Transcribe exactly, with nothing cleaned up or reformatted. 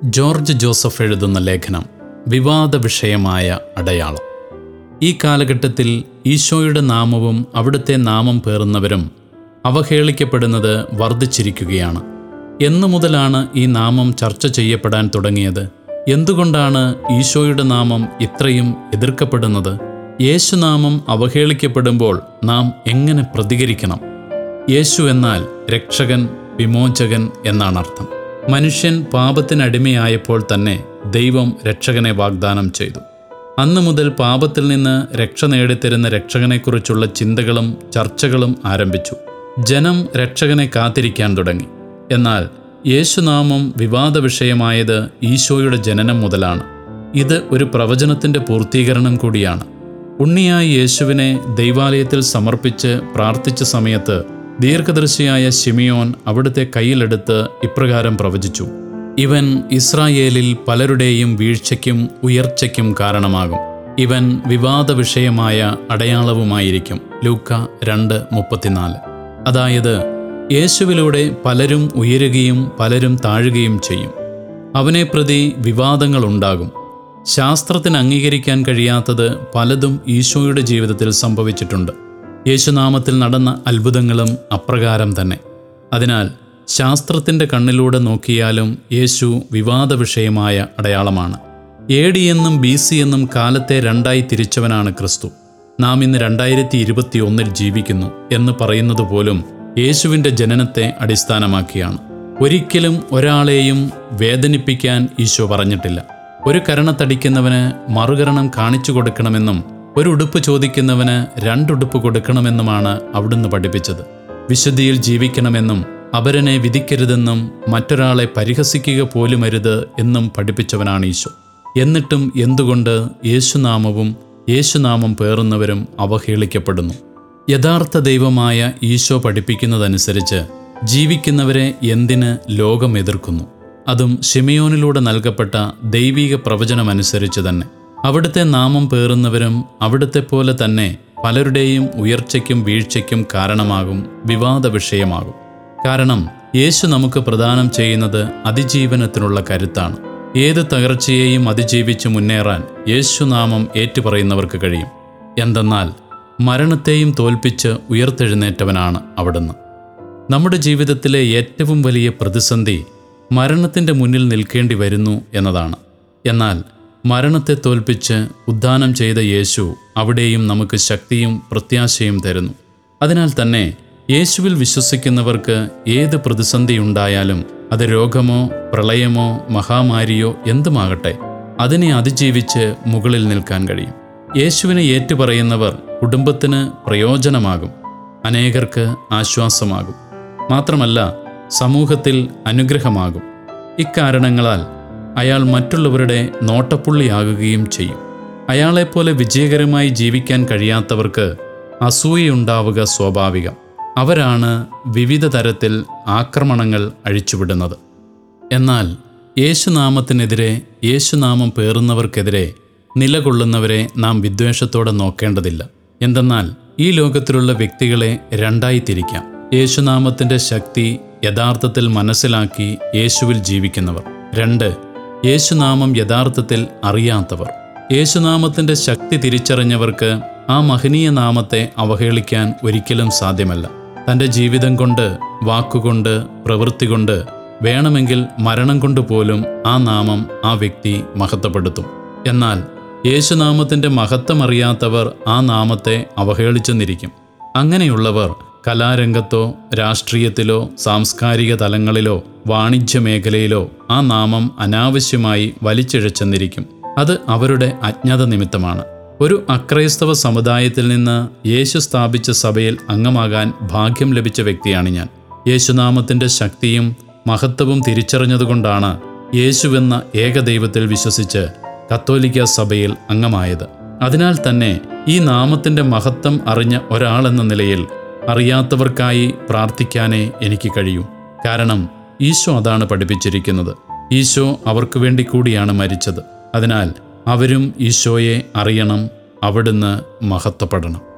George Joseph എഴുതുന്ന ലേഖനം വിവാദ വിഷയമായ അടയാളം. ഈ കാലഘട്ടത്തിൽ ഈശോയുടെ നാമവും അവിടുത്തെ നാമം പേറുന്നവരും അവഹേളിക്കപ്പെടുന്നത് വർദ്ധിച്ചിരിക്കുകയാണ്. എന്നു മുതലാണ് ഈ നാമം ചർച്ച ചെയ്യപ്പെടാൻ തുടങ്ങിയത്? എന്തുകൊണ്ടാണ് ഈശോയുടെ നാമം ഇത്രയും എതിർക്കപ്പെടുന്നത്? യേശുനാമം അവഹേളിക്കപ്പെടുമ്പോൾ നാം എങ്ങനെ പ്രതികരിക്കണം? യേശു എന്നാൽ രക്ഷകൻ, വിമോചകൻ എന്നാണ് അർത്ഥം. മനുഷ്യൻ പാപത്തിനടിമയായപ്പോൾ തന്നെ ദൈവം രക്ഷകനെ വാഗ്ദാനം ചെയ്തു. അന്നു മുതൽ പാപത്തിൽ നിന്ന് രക്ഷ നേടിത്തരുന്ന രക്ഷകനെക്കുറിച്ചുള്ള ചിന്തകളും ചർച്ചകളും ആരംഭിച്ചു. ജനം രക്ഷകനെ കാത്തിരിക്കാൻ തുടങ്ങി. എന്നാൽ യേശുനാമം വിവാദ വിഷയമായത് ഈശോയുടെ ജനനം മുതലാണ്. ഇത് ഒരു പ്രവചനത്തിൻ്റെ പൂർത്തീകരണം കൂടിയാണ്. ഉണ്ണിയായ യേശുവിനെ ദൈവാലയത്തിൽ സമർപ്പിച്ച് പ്രാർത്ഥിച്ച സമയത്ത് ദീർഘദർശിയായ ശിമിയോൻ അവിടുത്തെ കയ്യിലെടുത്ത് ഇപ്രകാരം പ്രവചിച്ചു: ഇവൻ ഇസ്രായേലിൽ പലരുടെയും വീഴ്ചയ്ക്കും ഉയർച്ചയ്ക്കും കാരണമാകും. ഇവൻ വിവാദ വിഷയമായ അടയാളവുമായിരിക്കും. ലൂക്ക രണ്ട് മുപ്പത്തിനാല്. അതായത് യേശുവിലൂടെ പലരും ഉയരുകയും പലരും താഴുകയും ചെയ്യും. അവനെ പ്രതി വിവാദങ്ങളുണ്ടാകും. ശാസ്ത്രത്തിന് അംഗീകരിക്കാൻ കഴിയാത്തത് പലതും ഈശോയുടെ ജീവിതത്തിൽ സംഭവിച്ചിട്ടുണ്ട്. യേശുനാമത്തിൽ നടന്ന അത്ഭുതങ്ങളും അപ്രകാരം തന്നെ. അതിനാൽ ശാസ്ത്രത്തിൻ്റെ കണ്ണിലൂടെ നോക്കിയാലും യേശു വിവാദ വിഷയമായ അടയാളമാണ്. എ ഡി എന്നും ബി സി എന്നും കാലത്തെ രണ്ടായി തിരിച്ചവനാണ് ക്രിസ്തു. നാം ഇന്ന് രണ്ടായിരത്തി ഇരുപത്തി ഒന്നിൽ ജീവിക്കുന്നു എന്ന് പറയുന്നത് പോലും യേശുവിൻ്റെ ജനനത്തെ അടിസ്ഥാനമാക്കിയാണ്. ഒരിക്കലും ഒരാളെയും വേദനിപ്പിക്കാൻ ഈശോ പറഞ്ഞിട്ടില്ല. ഒരു കരണത്തടിക്കുന്നവന് മറുകരണം കാണിച്ചു കൊടുക്കണമെന്നും ഒരു ഉടുപ്പ് ചോദിക്കുന്നവന് രണ്ടുടുപ്പ് കൊടുക്കണമെന്നുമാണ് അവിടുന്ന് പഠിപ്പിച്ചത്. വിശുദ്ധിയിൽ ജീവിക്കണമെന്നും അപരനെ വിധിക്കരുതെന്നും മറ്റൊരാളെ പരിഹസിക്കുക പോലുമരുത് എന്നും പഠിപ്പിച്ചവനാണ് ഈശോ. എന്നിട്ടും എന്തുകൊണ്ട് യേശുനാമവും യേശുനാമം പേറുന്നവരും അവഹേളിക്കപ്പെടുന്നു? യഥാർത്ഥ ദൈവമായ ഈശോ പഠിപ്പിക്കുന്നതനുസരിച്ച് ജീവിക്കുന്നവരെ എന്തിന് ലോകം എതിർക്കുന്നു? അതും ശിമിയോനിലൂടെ നൽകപ്പെട്ട ദൈവിക പ്രവചനമനുസരിച്ച് തന്നെ. അവിടുത്തെ നാമം പേറുന്നവരും അവിടുത്തെ പോലെ തന്നെ പലരുടെയും ഉയർച്ചയ്ക്കും വീഴ്ചയ്ക്കും കാരണമാകും, വിവാദ വിഷയമാകും. കാരണം യേശു നമുക്ക് പ്രദാനം ചെയ്യുന്നത് അതിജീവനത്തിനുള്ള കരുത്താണ്. ഏത് തകർച്ചയെയും അതിജീവിച്ച് മുന്നേറാൻ യേശുനാമം ഏറ്റുപറയുന്നവർക്ക് കഴിയും. എന്തെന്നാൽ മരണത്തെയും തോൽപ്പിച്ച് ഉയർത്തെഴുന്നേറ്റവനാണ് അവിടുന്ന്. നമ്മുടെ ജീവിതത്തിലെ ഏറ്റവും വലിയ പ്രതിസന്ധി മരണത്തിൻ്റെ മുന്നിൽ നിൽക്കേണ്ടി വരുന്നു എന്നതാണ്. എന്നാൽ മരണത്തെ തോൽപ്പിച്ച് ഉദ്ധാനം ചെയ്ത യേശു അവിടെയും നമുക്ക് ശക്തിയും പ്രത്യാശയും തരുന്നു. അതിനാൽ തന്നെ യേശുവിൽ വിശ്വസിക്കുന്നവർക്ക് ഏത് പ്രതിസന്ധിയുണ്ടായാലും, അത് രോഗമോ പ്രളയമോ മഹാമാരിയോ എന്തുമാകട്ടെ, അതിനെ അതിജീവിച്ച് മുകളിൽ നിൽക്കാൻ കഴിയും. യേശുവിനെ ഏറ്റുപറയുന്നവർ കുടുംബത്തിന് പ്രയോജനമാകും, അനേകർക്ക് ആശ്വാസമാകും. മാത്രമല്ല സമൂഹത്തിൽ അനുഗ്രഹമാകും. ഇക്കാരണങ്ങളാൽ അയാൾ മറ്റുള്ളവരുടെ നോട്ടപ്പുള്ളിയാകുകയും ചെയ്യും. അയാളെപ്പോലെ വിജയകരമായി ജീവിക്കാൻ കഴിയാത്തവർക്ക് അസൂയയുണ്ടാവുക സ്വാഭാവികം. അവരാണ് വിവിധ തരത്തിൽ ആക്രമണങ്ങൾ അഴിച്ചുവിടുന്നത്. എന്നാൽ യേശുനാമത്തിനെതിരെ, യേശുനാമം പേറുന്നവർക്കെതിരെ നിലകൊള്ളുന്നവരെ നാം വിദ്വേഷത്തോടെ നോക്കേണ്ടതില്ല. എന്തെന്നാൽ ഈ ലോകത്തിലുള്ള വ്യക്തികളെ രണ്ടായി തിരിക്കാം. യേശുനാമത്തിൻ്റെ ശക്തി യഥാർത്ഥത്തിൽ മനസ്സിലാക്കി യേശുവിൽ ജീവിക്കുന്നവർ. രണ്ട്, യേശുനാമം യഥാർത്ഥത്തിൽ അറിയാത്തവർ. യേശുനാമത്തിൻ്റെ ശക്തി തിരിച്ചറിഞ്ഞവർക്ക് ആ മഹനീയ നാമത്തെ അവഹേളിക്കാൻ ഒരിക്കലും സാധ്യമല്ല. തൻ്റെ ജീവിതം കൊണ്ട്, വാക്കുകൊണ്ട്, പ്രവൃത്തി കൊണ്ട്, വേണമെങ്കിൽ മരണം കൊണ്ട് പോലും ആ നാമം ആ വ്യക്തി മഹത്വപ്പെടുത്തും. എന്നാൽ യേശുനാമത്തിൻ്റെ മഹത്വം അറിയാത്തവർ ആ നാമത്തെ അവഹേളിച്ചെന്നിരിക്കും. അങ്ങനെയുള്ളവർ കലാരംഗത്തോ രാഷ്ട്രീയത്തിലോ സാംസ്കാരിക തലങ്ങളിലോ വാണിജ്യ മേഖലയിലോ ആ നാമം അനാവശ്യമായി വലിച്ചിഴച്ചെന്നിരിക്കും. അത് അവരുടെ അജ്ഞത നിമിത്തമാണ്. ഒരു അക്രൈസ്തവ സമുദായത്തിൽ നിന്ന് യേശു സ്ഥാപിച്ച സഭയിൽ അംഗമാകാൻ ഭാഗ്യം ലഭിച്ച വ്യക്തിയാണ് ഞാൻ. യേശുനാമത്തിൻ്റെ ശക്തിയും മഹത്വവും തിരിച്ചറിഞ്ഞതുകൊണ്ടാണ് യേശുവെന്ന ഏകദൈവത്തിൽ വിശ്വസിച്ച് കത്തോലിക്ക സഭയിൽ അംഗമായത്. അതിനാൽ തന്നെ ഈ നാമത്തിൻ്റെ മഹത്വം അറിഞ്ഞ ഒരാളെന്ന നിലയിൽ അറിയാത്തവർക്കായി പ്രാർത്ഥിക്കാനേ എനിക്ക് കഴിയൂ. കാരണം ഈശോ അതാണ് പഠിപ്പിച്ചിരിക്കുന്നത്. ഈശോ അവർക്ക് വേണ്ടി കൂടിയാണ് മരിച്ചത്. അതിനാൽ അവരും ഈശോയെ അറിയണം, അവിടുന്ന് മഹത്വപ്പെടണം.